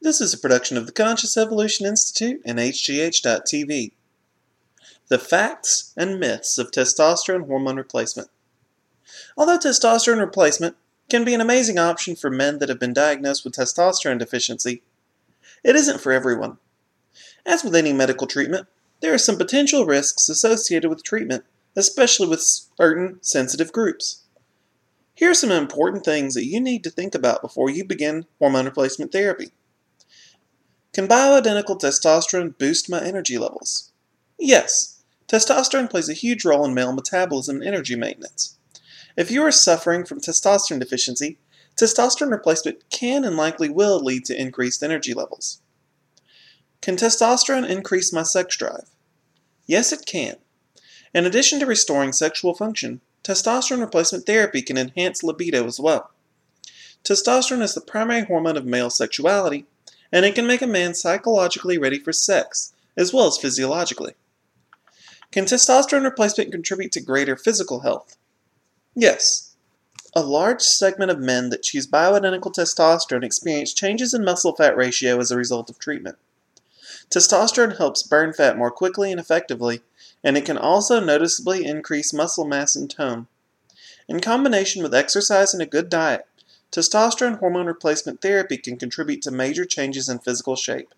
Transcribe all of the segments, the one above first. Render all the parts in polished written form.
This is a production of the Conscious Evolution Institute and HGH.TV. The Facts and Myths of Testosterone Hormone Replacement. Although testosterone replacement can be an amazing option for men that have been diagnosed with testosterone deficiency, it isn't for everyone. As with any medical treatment, there are some potential risks associated with treatment, especially with certain sensitive groups. Here are some important things that you need to think about before you begin hormone replacement therapy. Can bioidentical testosterone boost my energy levels? Yes, testosterone plays a huge role in male metabolism and energy maintenance. If you are suffering from testosterone deficiency, testosterone replacement can and likely will lead to increased energy levels. Can testosterone increase my sex drive? Yes, it can. In addition to restoring sexual function, testosterone replacement therapy can enhance libido as well. Testosterone is the primary hormone of male sexuality, and it can make a man psychologically ready for sex, as well as physiologically. Can testosterone replacement contribute to greater physical health? Yes. A large segment of men that choose bioidentical testosterone experience changes in muscle fat ratio as a result of treatment. Testosterone helps burn fat more quickly and effectively, and it can also noticeably increase muscle mass and tone. In combination with exercise and a good diet, testosterone hormone replacement therapy can contribute to major changes in physical shape.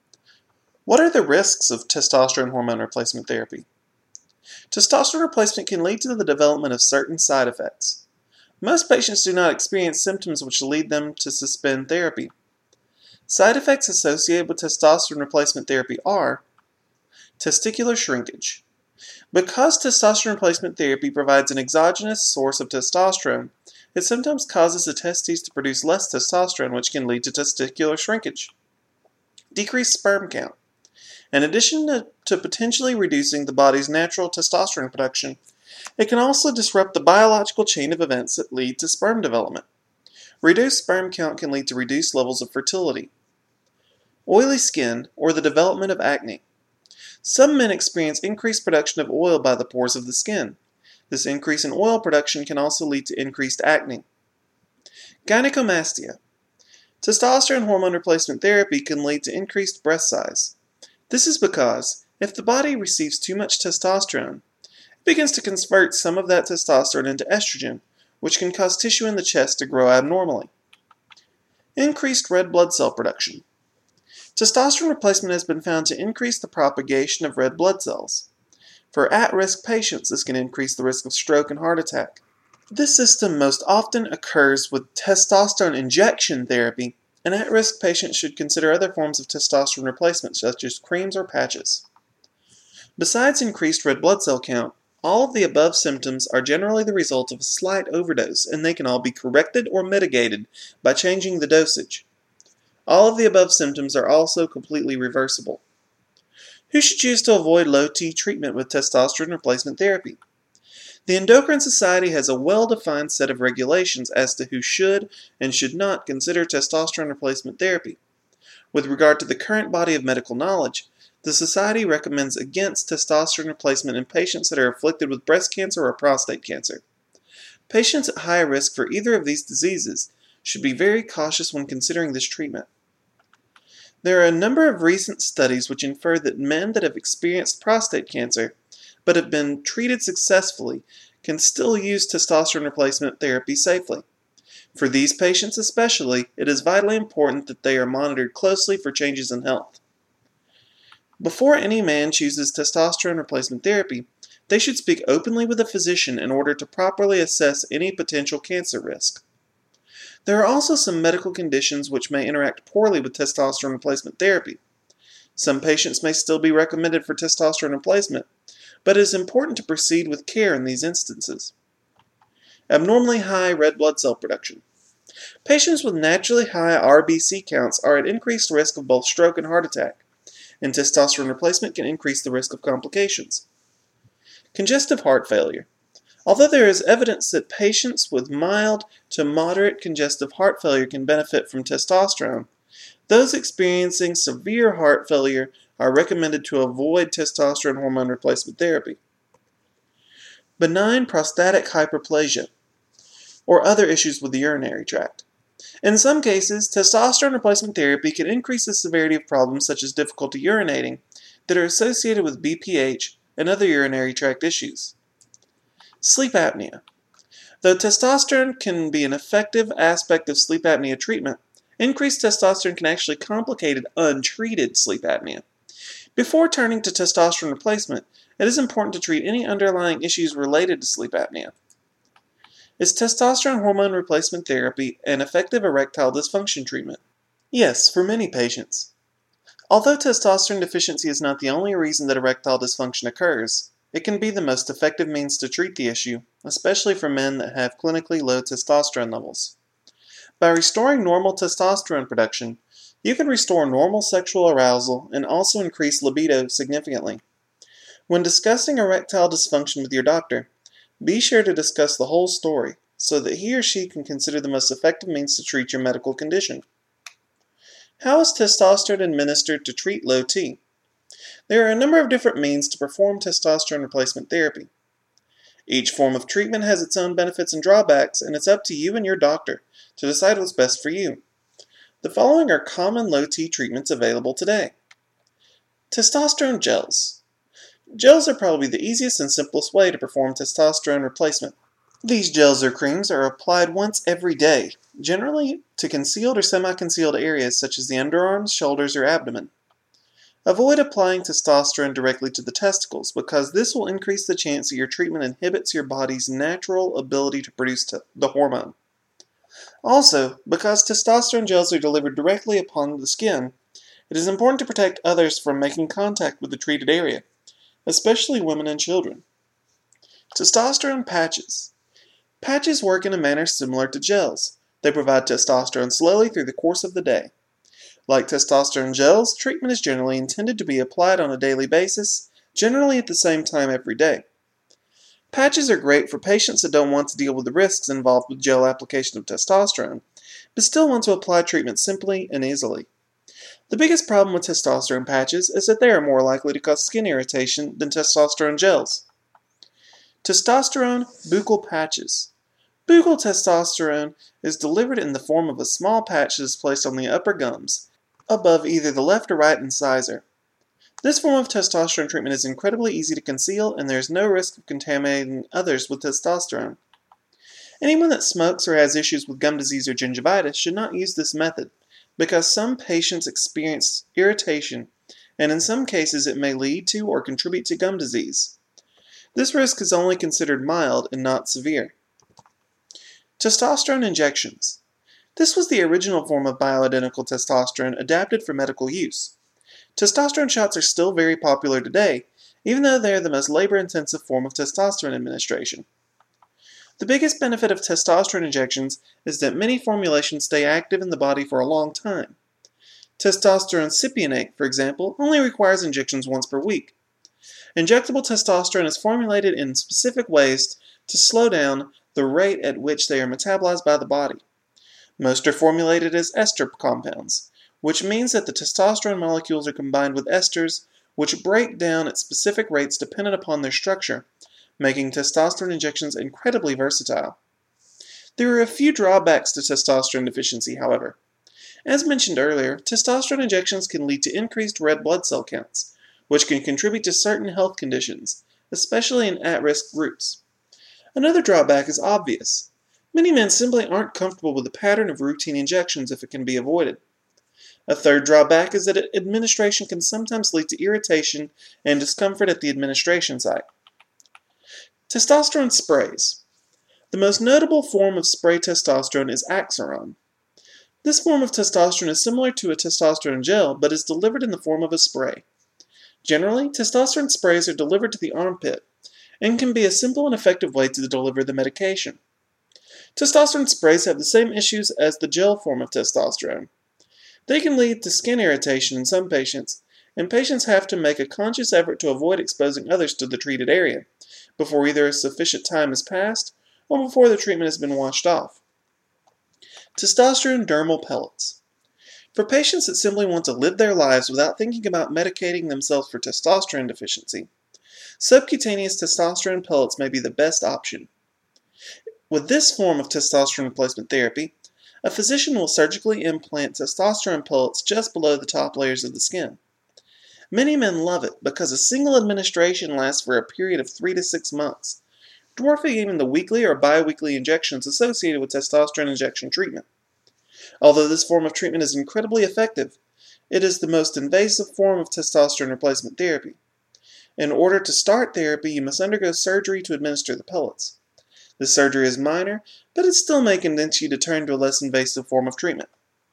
What are the risks of testosterone hormone replacement therapy? Testosterone replacement can lead to the development of certain side effects. Most patients do not experience symptoms which lead them to suspend therapy. Side effects associated with testosterone replacement therapy are testicular shrinkage. Because testosterone replacement therapy provides an exogenous source of testosterone, it sometimes causes the testes to produce less testosterone, which can lead to testicular shrinkage. Decreased sperm count. In addition to potentially reducing the body's natural testosterone production, it can also disrupt the biological chain of events that lead to sperm development. Reduced sperm count can lead to reduced levels of fertility. Oily skin, or the development of acne. Some men experience increased production of oil by the pores of the skin. This increase in oil production can also lead to increased acne. Gynecomastia. Testosterone hormone replacement therapy can lead to increased breast size. This is because, if the body receives too much testosterone, it begins to convert some of that testosterone into estrogen, which can cause tissue in the chest to grow abnormally. Increased red blood cell production. Testosterone replacement has been found to increase the propagation of red blood cells. For at-risk patients, this can increase the risk of stroke and heart attack. This system most often occurs with testosterone injection therapy, and at-risk patients should consider other forms of testosterone replacement, such as creams or patches. Besides increased red blood cell count, all of the above symptoms are generally the result of a slight overdose, and they can all be corrected or mitigated by changing the dosage. All of the above symptoms are also completely reversible. Who should choose to avoid low-T treatment with testosterone replacement therapy? The Endocrine Society has a well-defined set of regulations as to who should and should not consider testosterone replacement therapy. With regard to the current body of medical knowledge, the Society recommends against testosterone replacement in patients that are afflicted with breast cancer or prostate cancer. Patients at high risk for either of these diseases should be very cautious when considering this treatment. There are a number of recent studies which infer that men that have experienced prostate cancer but have been treated successfully can still use testosterone replacement therapy safely. For these patients especially, it is vitally important that they are monitored closely for changes in health. Before any man chooses testosterone replacement therapy, they should speak openly with a physician in order to properly assess any potential cancer risk. There are also some medical conditions which may interact poorly with testosterone replacement therapy. Some patients may still be recommended for testosterone replacement, but it is important to proceed with care in these instances. Abnormally high red blood cell production. Patients with naturally high RBC counts are at increased risk of both stroke and heart attack, and testosterone replacement can increase the risk of complications. Congestive heart failure. Although there is evidence that patients with mild to moderate congestive heart failure can benefit from testosterone, those experiencing severe heart failure are recommended to avoid testosterone hormone replacement therapy. Benign prostatic hyperplasia, or other issues with the urinary tract. In some cases, testosterone replacement therapy can increase the severity of problems such as difficulty urinating that are associated with BPH and other urinary tract issues. Sleep apnea. Though testosterone can be an effective aspect of sleep apnea treatment, increased testosterone can actually complicate untreated sleep apnea. Before turning to testosterone replacement, it is important to treat any underlying issues related to sleep apnea. Is testosterone hormone replacement therapy an effective erectile dysfunction treatment? Yes, for many patients. Although testosterone deficiency is not the only reason that erectile dysfunction occurs, it can be the most effective means to treat the issue, especially for men that have clinically low testosterone levels. By restoring normal testosterone production, you can restore normal sexual arousal and also increase libido significantly. When discussing erectile dysfunction with your doctor, be sure to discuss the whole story so that he or she can consider the most effective means to treat your medical condition. How is testosterone administered to treat low T? There are a number of different means to perform testosterone replacement therapy. Each form of treatment has its own benefits and drawbacks, and it's up to you and your doctor to decide what's best for you. The following are common low T treatments available today. Testosterone gels. Gels are probably the easiest and simplest way to perform testosterone replacement. These gels or creams are applied once every day, generally to concealed or semi-concealed areas such as the underarms, shoulders, or abdomen. Avoid applying testosterone directly to the testicles because this will increase the chance that your treatment inhibits your body's natural ability to produce the hormone. Also, because testosterone gels are delivered directly upon the skin, it is important to protect others from making contact with the treated area, especially women and children. Testosterone patches. Patches work in a manner similar to gels. They provide testosterone slowly through the course of the day. Like testosterone gels, treatment is generally intended to be applied on a daily basis, generally at the same time every day. Patches are great for patients that don't want to deal with the risks involved with gel application of testosterone, but still want to apply treatment simply and easily. The biggest problem with testosterone patches is that they are more likely to cause skin irritation than testosterone gels. Testosterone buccal patches. Buccal testosterone is delivered in the form of a small patch that is placed on the upper gums, above either the left or right incisor. This form of testosterone treatment is incredibly easy to conceal, and there is no risk of contaminating others with testosterone. Anyone that smokes or has issues with gum disease or gingivitis should not use this method, because some patients experience irritation, and in some cases it may lead to or contribute to gum disease. This risk is only considered mild and not severe. Testosterone injections. This was the original form of bioidentical testosterone adapted for medical use. Testosterone shots are still very popular today, even though they are the most labor-intensive form of testosterone administration. The biggest benefit of testosterone injections is that many formulations stay active in the body for a long time. Testosterone cypionate, for example, only requires injections once per week. Injectable testosterone is formulated in specific ways to slow down the rate at which they are metabolized by the body. Most are formulated as ester compounds, which means that the testosterone molecules are combined with esters, which break down at specific rates dependent upon their structure, making testosterone injections incredibly versatile. There are a few drawbacks to testosterone deficiency, however. As mentioned earlier, testosterone injections can lead to increased red blood cell counts, which can contribute to certain health conditions, especially in at-risk groups. Another drawback is obvious. Many men simply aren't comfortable with the pattern of routine injections if it can be avoided. A third drawback is that administration can sometimes lead to irritation and discomfort at the administration site. Testosterone sprays. The most notable form of spray testosterone is Axiron. This form of testosterone is similar to a testosterone gel, but is delivered in the form of a spray. Generally, testosterone sprays are delivered to the armpit, and can be a simple and effective way to deliver the medication. Testosterone sprays have the same issues as the gel form of testosterone. They can lead to skin irritation in some patients, and patients have to make a conscious effort to avoid exposing others to the treated area, before either sufficient time has passed, or before the treatment has been washed off. Testosterone dermal pellets. For patients that simply want to live their lives without thinking about medicating themselves for testosterone deficiency, subcutaneous testosterone pellets may be the best option. With this form of testosterone replacement therapy, a physician will surgically implant testosterone pellets just below the top layers of the skin. Many men love it because a single administration lasts for a period of 3 to 6 months, dwarfing even the weekly or biweekly injections associated with testosterone injection treatment. Although this form of treatment is incredibly effective, it is the most invasive form of testosterone replacement therapy. In order to start therapy, you must undergo surgery to administer the pellets. This surgery is minor, but it still may convince you to turn to a less invasive form of treatment.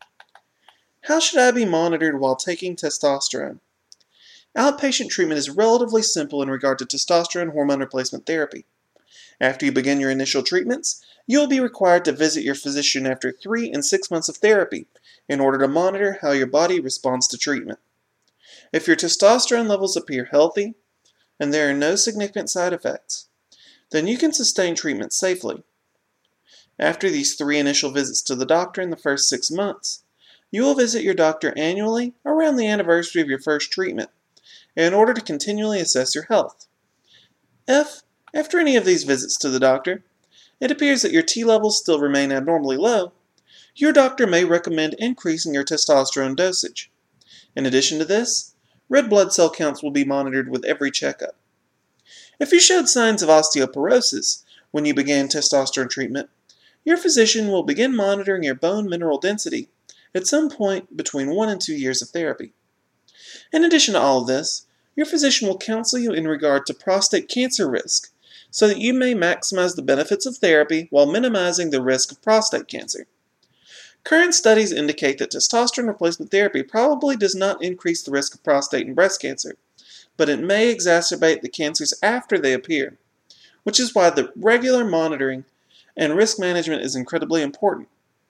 How should I be monitored while taking testosterone? Outpatient treatment is relatively simple in regard to testosterone hormone replacement therapy. After you begin your initial treatments, you will be required to visit your physician after 3 and 6 months of therapy in order to monitor how your body responds to treatment. If your testosterone levels appear healthy and there are no significant side effects, then you can sustain treatment safely. After these 3 initial visits to the doctor in the first 6 months, you will visit your doctor annually around the anniversary of your first treatment in order to continually assess your health. If, after any of these visits to the doctor, it appears that your T levels still remain abnormally low, your doctor may recommend increasing your testosterone dosage. In addition to this, red blood cell counts will be monitored with every checkup. If you showed signs of osteoporosis when you began testosterone treatment, your physician will begin monitoring your bone mineral density at some point between 1 and 2 years of therapy. In addition to all of this, your physician will counsel you in regard to prostate cancer risk, so that you may maximize the benefits of therapy while minimizing the risk of prostate cancer. Current studies indicate that testosterone replacement therapy probably does not increase the risk of prostate and breast cancer, but it may exacerbate the cancers after they appear, which is why the regular monitoring and risk management is incredibly important.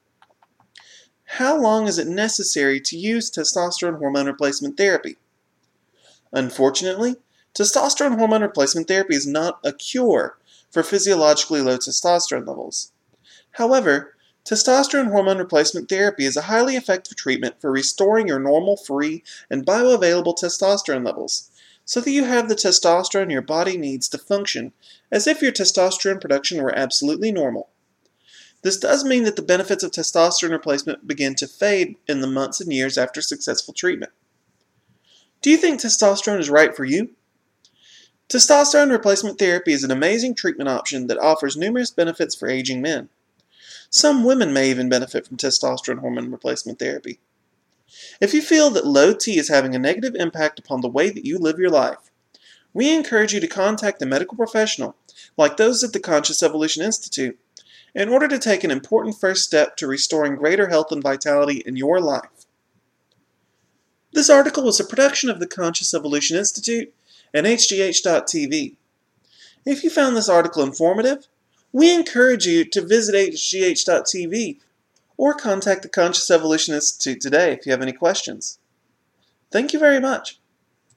How long is it necessary to use testosterone hormone replacement therapy? Unfortunately, testosterone hormone replacement therapy is not a cure for physiologically low testosterone levels. However, testosterone hormone replacement therapy is a highly effective treatment for restoring your normal free and bioavailable testosterone levels, so that you have the testosterone your body needs to function as if your testosterone production were absolutely normal. This does mean that the benefits of testosterone replacement begin to fade in the months and years after successful treatment. Do you think testosterone is right for you? Testosterone replacement therapy is an amazing treatment option that offers numerous benefits for aging men. Some women may even benefit from testosterone hormone replacement therapy. If you feel that low T is having a negative impact upon the way that you live your life, we encourage you to contact a medical professional, like those at the Conscious Evolution Institute, in order to take an important first step to restoring greater health and vitality in your life. This article was a production of the Conscious Evolution Institute and HGH.TV. If you found this article informative, we encourage you to visit HGH.TV or contact the Conscious Evolution Institute today if you have any questions. Thank you very much.